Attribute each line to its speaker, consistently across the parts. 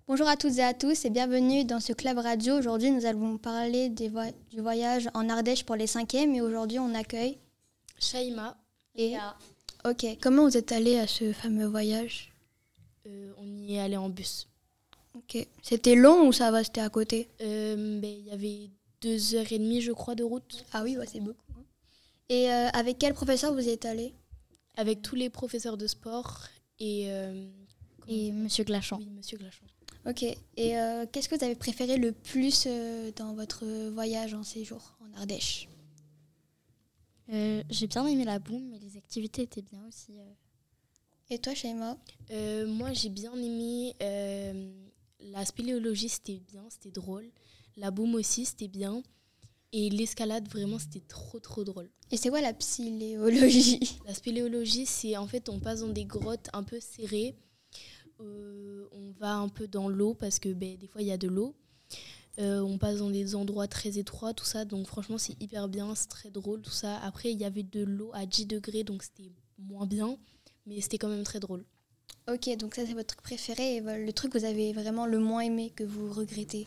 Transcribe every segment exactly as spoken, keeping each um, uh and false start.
Speaker 1: Bonjour à toutes et à tous et bienvenue dans ce club radio. Aujourd'hui, nous allons parler des vo- du voyage en Ardèche pour les cinquièmes et aujourd'hui, on accueille
Speaker 2: Shaima.
Speaker 1: et... Ok, comment vous êtes allés à ce fameux voyage?
Speaker 2: Euh, on y est allé en bus.
Speaker 1: Ok, c'était long ou ça va, c'était à côté?
Speaker 2: Euh, ben, y avait deux heures et demie, je crois, de route.
Speaker 1: Ah oui, ouais, c'est beaucoup. Et euh, avec quel professeur vous y êtes allés?
Speaker 2: Avec tous les professeurs de sport et... euh, comment
Speaker 3: Et
Speaker 2: ça
Speaker 3: Monsieur Glachant.
Speaker 2: Oui, Monsieur Glachant.
Speaker 1: Ok, et euh, qu'est-ce que vous avez préféré le plus euh, dans votre voyage en séjour en Ardèche?
Speaker 3: Euh, j'ai bien aimé la boum, mais les activités étaient bien aussi. euh.
Speaker 1: Et toi, Shaima?
Speaker 2: Euh, moi, j'ai bien aimé euh, la spéléologie, c'était bien, c'était drôle. La boum aussi, c'était bien. Et l'escalade, vraiment, c'était trop, trop drôle.
Speaker 1: Et c'est quoi la spéléologie?
Speaker 2: La spéléologie, c'est en fait, on passe dans des grottes un peu serrées. Euh, on va un peu dans l'eau parce que ben, des fois, il y a de l'eau. Euh, on passe dans des endroits très étroits, tout ça. Donc, franchement, c'est hyper bien, c'est très drôle, tout ça. Après, il y avait de l'eau à dix degrés, donc c'était moins bien. Mais c'était quand même très drôle.
Speaker 1: Ok, donc ça, c'est votre truc préféré et le truc que vous avez vraiment le moins aimé, que vous regrettez?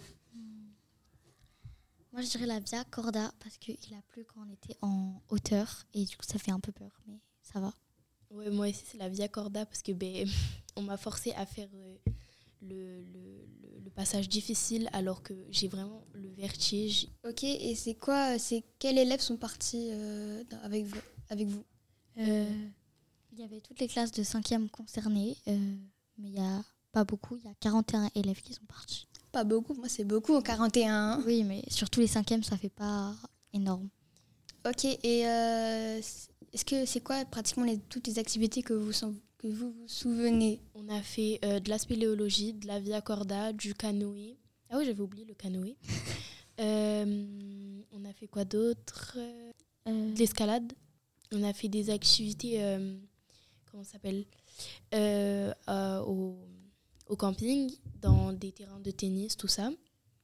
Speaker 3: Moi, je dirais la Via Corda parce qu'il a plu quand on était en hauteur et du coup, ça fait un peu peur, mais ça va.
Speaker 2: Ouais, moi aussi, c'est la Via Corda parce que ben, on m'a forcé à faire euh, le, le, le, le passage difficile alors que j'ai vraiment le vertige.
Speaker 1: Ok, et c'est quoi, c'est quels élèves sont partis euh, dans- avec vous, avec vous?
Speaker 3: Euh, il y avait toutes les classes de cinquième concernées, euh, mais il n'y a pas beaucoup. Il y a quarante et un élèves qui sont partis.
Speaker 1: Pas beaucoup, moi c'est beaucoup, quarante et un. Hein.
Speaker 3: Oui, mais sur tous les cinquièmes, ça fait pas énorme.
Speaker 1: Ok, et euh, est-ce que c'est quoi pratiquement les, toutes les activités que vous sen- que vous, vous souvenez?
Speaker 2: On a fait euh, de la spéléologie, de la Via Corda, du canoë. Ah oui, j'avais oublié le canoë. Euh, on a fait quoi d'autre?
Speaker 3: Euh,
Speaker 2: De l'escalade. On a fait des activités, euh, comment ça s'appelle, euh, euh, au, au camping, dans des terrains de tennis, tout ça.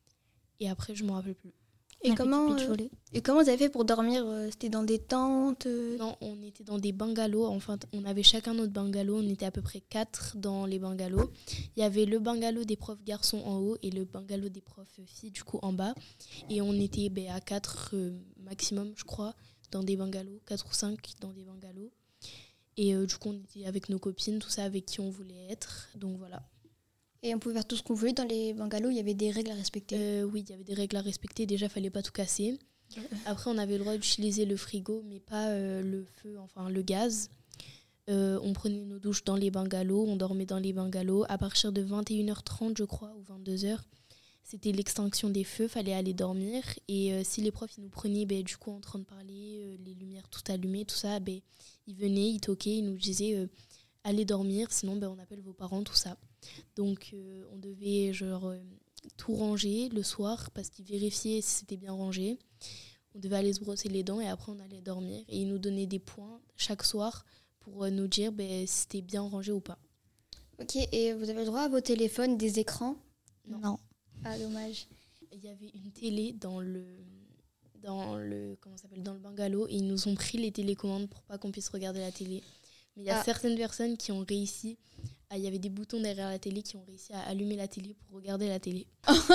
Speaker 2: Et après, je ne me rappelle plus.
Speaker 1: Et
Speaker 3: on a fait du
Speaker 1: comment,
Speaker 3: beach
Speaker 1: euh,
Speaker 3: volley.
Speaker 1: et comment vous avez fait pour dormir? euh, C'était dans des tentes euh
Speaker 2: Non, on était dans des bungalows. Enfin, on avait chacun notre bungalow. On était à peu près quatre dans les bungalows. Il y avait le bungalow des profs garçons en haut et le bungalow des profs filles, du coup, en bas. Et on était ben, à quatre euh, maximum, je crois, dans des bungalows. Quatre ou cinq dans des bungalows. Et euh, du coup, on était avec nos copines, tout ça, avec qui on voulait être. Donc voilà.
Speaker 1: Et on pouvait faire tout ce qu'on voulait dans les bungalows, il y avait des règles à respecter.
Speaker 2: Euh, oui, il y avait des règles à respecter. Déjà, il fallait pas tout casser. Après, on avait le droit d'utiliser le frigo, mais pas euh, le feu, enfin le gaz. Euh, on prenait nos douches dans les bungalows, on dormait dans les bungalows. À partir de vingt et une heures trente, je crois, ou vingt-deux heures, c'était l'extinction des feux, fallait aller dormir. Et euh, si les profs ils nous prenaient ben, du coup en train de parler, euh, les lumières tout allumées, tout ça, ben, ils venaient, ils toquaient, ils nous disaient euh, allez dormir, sinon ben, on appelle vos parents, tout ça. Donc euh, on devait genre euh, tout ranger le soir parce qu'ils vérifiaient si c'était bien rangé. On devait aller se brosser les dents et après on allait dormir. Et ils nous donnaient des points chaque soir pour euh, nous dire ben, si c'était bien rangé ou pas.
Speaker 1: Ok, et vous avez le droit à vos téléphones, des écrans?
Speaker 2: Non.
Speaker 3: Non.
Speaker 1: Ah, dommage.
Speaker 2: Il y avait une télé dans le, dans le, comment ça s'appelle, dans le bungalow et ils nous ont pris les télécommandes pour pas qu'on puisse regarder la télé. Mais il y a
Speaker 1: Ah.
Speaker 2: certaines personnes qui ont réussi, à, il y avait des boutons derrière la télé qui ont réussi à allumer la télé pour regarder la télé.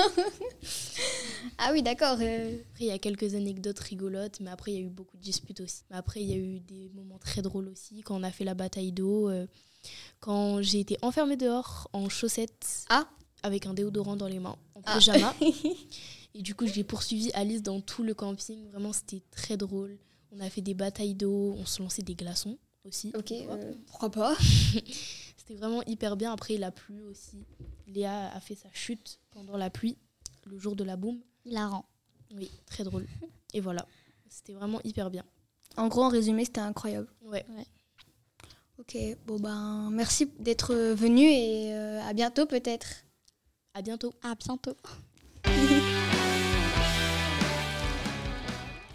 Speaker 1: Ah oui, d'accord. euh,
Speaker 2: Après, il y a quelques anecdotes rigolotes, mais après, il y a eu beaucoup de disputes aussi. Mais après, il y a eu des moments très drôles aussi, quand on a fait la bataille d'eau, euh, quand j'ai été enfermée dehors en chaussettes,
Speaker 1: Ah.
Speaker 2: avec un déodorant dans les mains, en
Speaker 1: Ah.
Speaker 2: pyjama. Et du coup, j'ai poursuivi Alice dans tout le camping. Vraiment, c'était très drôle. On a fait des batailles d'eau, on se lançait des glaçons aussi.
Speaker 1: Ok, euh, pourquoi pas?
Speaker 2: C'était vraiment hyper bien. Après, il a plu aussi. Léa a fait sa chute pendant la pluie, le jour de la boum.
Speaker 3: Hilarant.
Speaker 2: Oui, très drôle. Et voilà, c'était vraiment hyper bien.
Speaker 1: En gros, en résumé, c'était incroyable.
Speaker 2: Ouais.
Speaker 1: Ok, bon ben, merci d'être venu et euh, à bientôt peut-être.
Speaker 2: À bientôt.
Speaker 3: À bientôt.